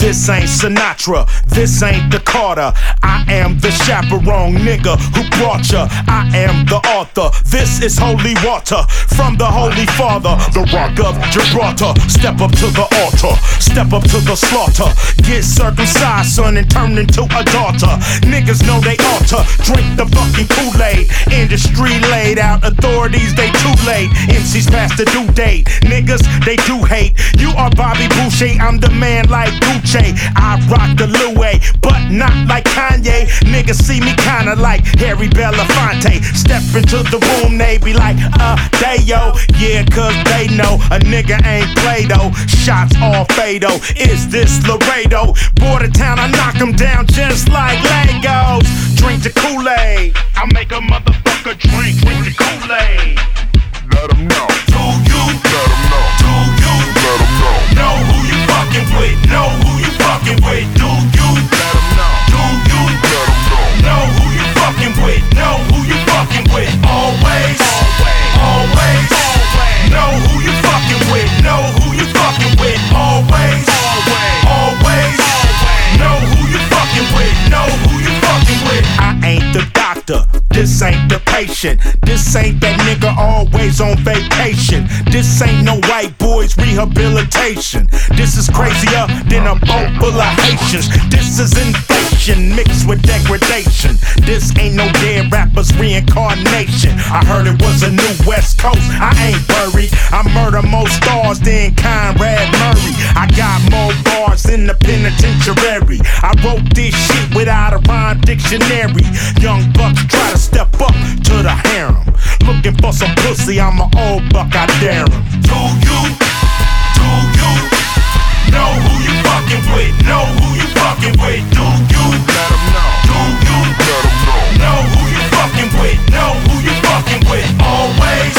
This ain't Sinatra, this ain't the Carter. I am the chaperone nigga who brought ya. I am the author, this is holy water from the Holy Father, the Rock of Gibraltar. Step up to the altar, step up to the slaughter. Get circumcised, son, and turn into a daughter. Niggas know they ought to drink the fucking Kool-Aid. Industry laid out, authorities they too late. MCs past the due date, niggas they do hate. You are Bobby Boucher, I'm the man like Gucci. I rock the Louis, but not like Kanye. Niggas see me kinda like Harry Belafonte. Step into the room, they be like, they yo. Yeah, cause they know a nigga ain't Play-Doh. Shots all Fado, is this Laredo? Border town, I knock them down just like Legos. Drink the Kool-Aid, I make a motherfucker drink the Kool-Aid. Let 'em know. Do you? Let 'em know. Do you? Let 'em know. Know who you fucking with? Know who you fucking with? Do you? Let 'em know. Do you? Let 'em know. Know who you fucking with? Know who you fucking with? Always. Always. Know who you fucking with? Know who you fucking with? Always. Always. Know who you fucking with? Know who you fucking with? I ain't the doctor, this ain't the patient. This ain't that nigga always on vacation. This ain't no white boys rehabilitation. This is crazier than a boat full of Haitians. This is inflation mixed with degradation. This ain't no dead rappers reincarnation. I heard it was a new West Coast, I ain't worried. I murder more stars than Conrad Murray. I got more bars than the penitentiary. I wrote this shit without a rhyme dictionary. Young bucks try to step up to the harem. Looking for some pussy, I'm an old buck, I dare him. Do you? Do you? Know who you fucking with? Know who you fucking with? Do you? Let 'em know. Do you? Let 'em know. Know who you fucking with? Know who you fucking with? Always.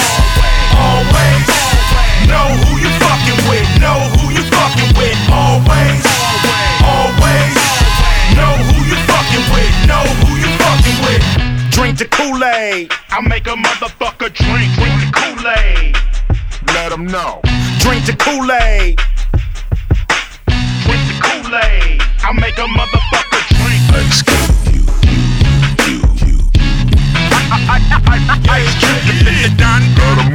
Always. Know who you fucking with? Know who you fucking with? Always. Always. Know who you fucking with? Know who you fucking with? Drink the Kool-Aid, I make a motherfucker drink the Kool-Aid. Let 'em know. Drink the Kool-Aid. Drink the Kool-Aid, I make a motherfucker drink. Excuse you. I drink it, Don. Let 'em